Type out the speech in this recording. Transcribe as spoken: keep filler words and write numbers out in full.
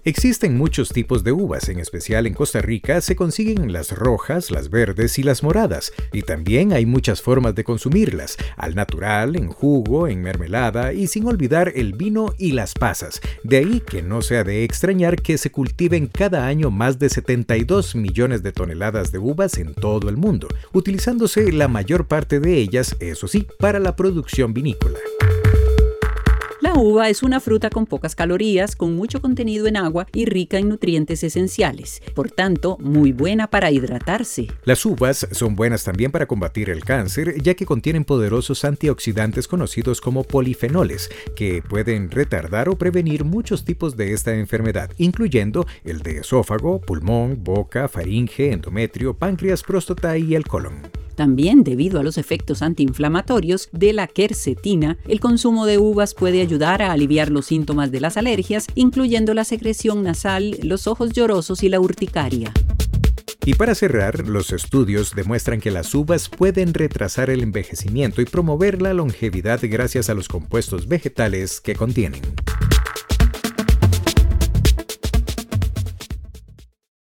Existen muchos tipos de uvas, en especial en Costa Rica se consiguen las rojas, las verdes y las moradas, y también hay muchas formas de consumirlas, al natural, en jugo, en mermelada y sin olvidar el vino y las pasas. De ahí que no sea de extrañar que se cultiven cada año más de setenta y dos millones de toneladas de uvas en todo el mundo, utilizándose la mayor parte de ellas, eso sí, para la producción vinícola. La uva es una fruta con pocas calorías, con mucho contenido en agua y rica en nutrientes esenciales. Por tanto, muy buena para hidratarse. Las uvas son buenas también para combatir el cáncer, ya que contienen poderosos antioxidantes conocidos como polifenoles, que pueden retardar o prevenir muchos tipos de esta enfermedad, incluyendo el de esófago, pulmón, boca, faringe, endometrio, páncreas, próstata y el colon. También, debido a los efectos antiinflamatorios de la quercetina, el consumo de uvas puede ayudar a aliviar los síntomas de las alergias, incluyendo la secreción nasal, los ojos llorosos y la urticaria. Y para cerrar, los estudios demuestran que las uvas pueden retrasar el envejecimiento y promover la longevidad gracias a los compuestos vegetales que contienen.